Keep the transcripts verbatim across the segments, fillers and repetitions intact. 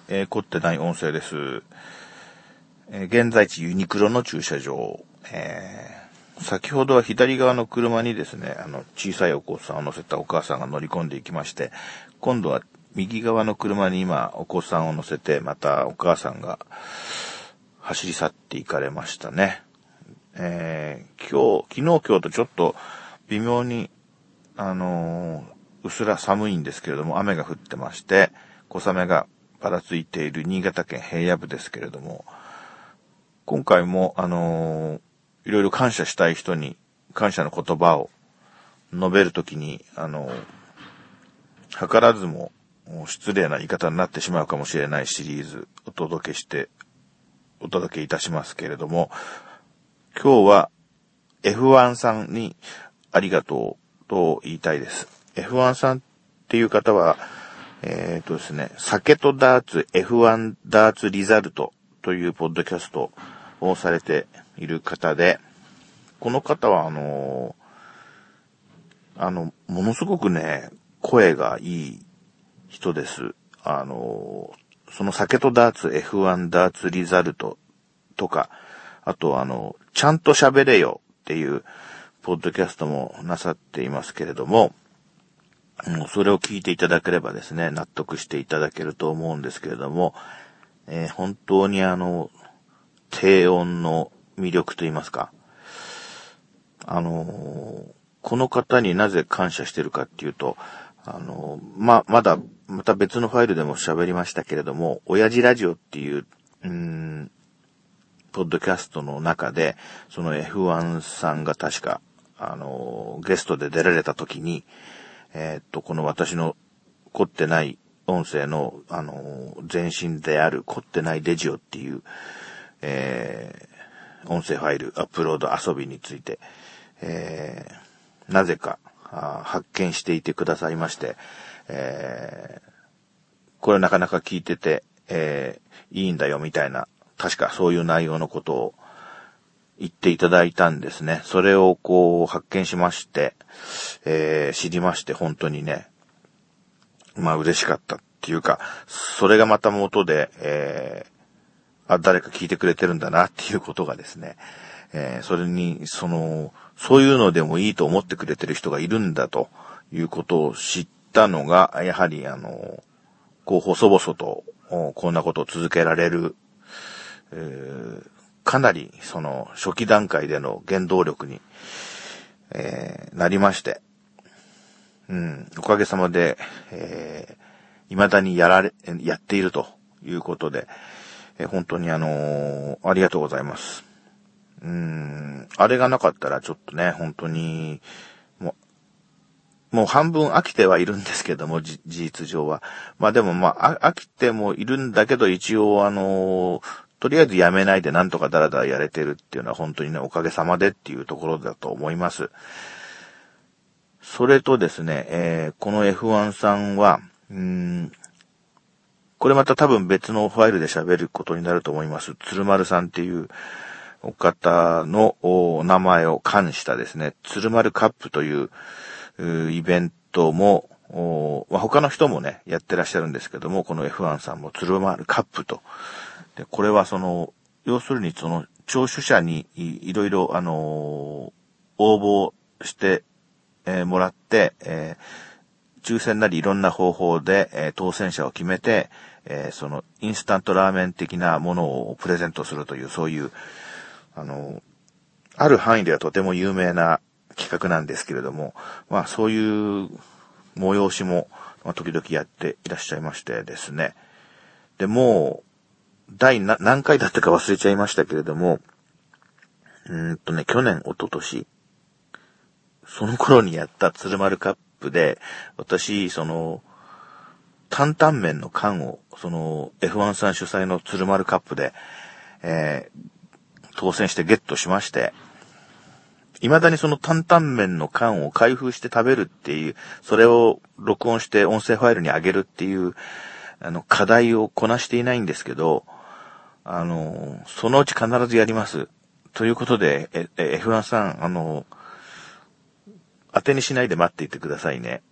えー、凝ってない音声です。えー、現在地ユニクロの駐車場。えー、先ほどは左側の車にですね、あの、小さいお子さんを乗せたお母さんが乗り込んでいきまして、今度は右側の車に今、お子さんを乗せて、またお母さんが走り去っていかれましたね。えー、今日、昨日今日とちょっと微妙に、あのー、うすら寒いんですけれども、雨が降ってまして、小雨がぱらついている新潟県平野部ですけれども、今回も、あのー、いろいろ感謝したい人に感謝の言葉を述べるときに、あのー、図らずも失礼な言い方になってしまうかもしれないシリーズお届けして、お届けいたしますけれども、今日は エフワン さんにありがとうと言いたいです。エフワン さんっていう方は、えっとですね、酒とダーツ エフワン ダーツリザルトというポッドキャストをされている方で、この方はあの、あの、ものすごくね、声がいい人です。あの、その酒とダーツ エフワン ダーツリザルトとか、あとあの、ちゃんと喋れよっていうポッドキャストもなさっていますけれども、それを聞いていただければですね、納得していただけると思うんですけれども、えー、本当にあの、低音の魅力といいますか、あのー、この方になぜ感謝してるかっていうと、あのー、ま、まだ、また別のファイルでも喋りましたけれども、親父ラジオっていう、うーん、ポッドキャストの中で、その エフワン さんが確か、あのー、ゲストで出られた時に、えー、っと、この私の凝ってない音声の、あのー、前身である凝ってないレジオっていう、えー、音声ファイルアップロード遊びについて、えー、なぜか発見していてくださいまして、えー、これなかなか聞いてて、えー、いいんだよみたいな、確かそういう内容のことを言っていただいたんですね。それをこう発見しまして、えー、知りまして本当にね、まあ嬉しかったっていうか、それがまた元で、えーあ、誰か聞いてくれてるんだなっていうことがですね、えー、それに、その、そういうのでもいいと思ってくれてる人がいるんだということを知ったのが、やはりあの、こう、細々と、こんなことを続けられる、えー、かなり、その、初期段階での原動力に、えー、なりまして、うん、おかげさまで、えー、未だにやられ、やっているということで、え本当にあのー、ありがとうございます。うーん、あれがなかったらちょっとね、本当に、もう、もう半分飽きてはいるんですけども、事実上は。まあでもまあ、飽きてもいるんだけど、一応あのー、とりあえずやめないでなんとかダラダラやれてるっていうのは本当にね、おかげさまでっていうところだと思います。それとですね、えー、この エフワン さんは、うーん、これまた多分別のファイルで喋ることになると思います。鶴丸さんっていうお方のお名前を冠したですね、鶴丸カップというイベントも、まあ、他の人もね、やってらっしゃるんですけども、この エフワン さんも鶴丸カップと。で、これはその、要するにその、聴取者にいろいろ、あのー、応募して、えー、もらって、えー抽選なりいろんな方法で、えー、当選者を決めて、えー、そのインスタントラーメン的なものをプレゼントするという、そういう、あの、ある範囲ではとても有名な企画なんですけれども、まあそういう催しも、まあ、時々やっていらっしゃいましてですね。で、もう、第な何回だったか忘れちゃいましたけれども、うーんとね、去年、一昨年、その頃にやった鶴丸カップで、私、その、担々麺の缶を、その、エフワン さん主催の鶴丸カップで、えー、当選してゲットしまして、未だにその担々麺の缶を開封して食べるっていう、それを録音して音声ファイルに上げるっていう、あの、課題をこなしていないんですけど、あの、そのうち必ずやります。ということで、え、エフワン さん、あの、当てにしないで待っていてくださいね。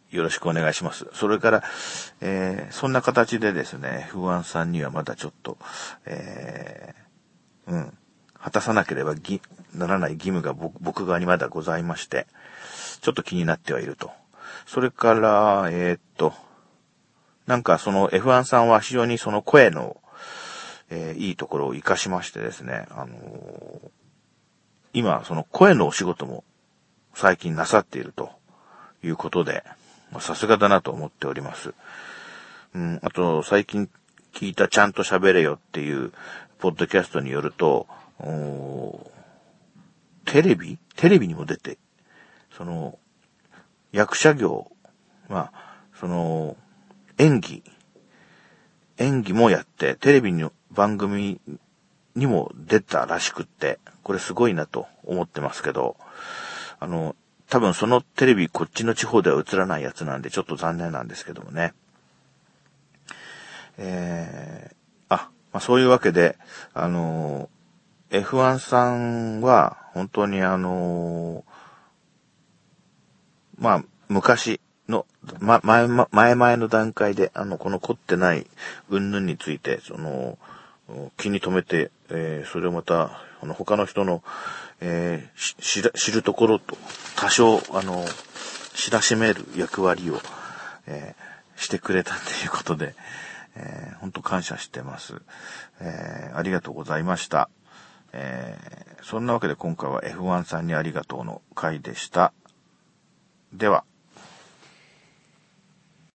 よろしくお願いします。それから、えー、そんな形でですね、エフワン さんにはまだちょっと、えー、うん、果たさなければぎならない義務が僕、僕側にまだございまして、ちょっと気になってはいると。それから、えー、っと、なんかその エフワン さんは非常にその声の、えー、いいところを活かしましてですね、あのー、今その声のお仕事も最近なさっているということで、さすがだなと思っております。うん、あと最近聞いたちゃんと喋れよっていうポッドキャストによると、テレビテレビにも出て、その役者業、まあその演技演技もやってテレビの番組にも出たらしくって、これすごいなと思ってますけど、あの多分そのテレビこっちの地方では映らないやつなんでちょっと残念なんですけどもね。えー、あ、まあ、そういうわけで、あのー、エフワン さんは本当にあのー、まあ昔の、ま、前、前々の段階であのこの凝ってない云々についてその気に留めて、えー、それをまたあの他の人の、えー、知る、知るところと多少あの知らしめる役割を、えー、してくれたということで、えー、本当感謝してます、えー。ありがとうございました。えー、そんなわけで今回は エフワン さんにありがとうの回でした。では。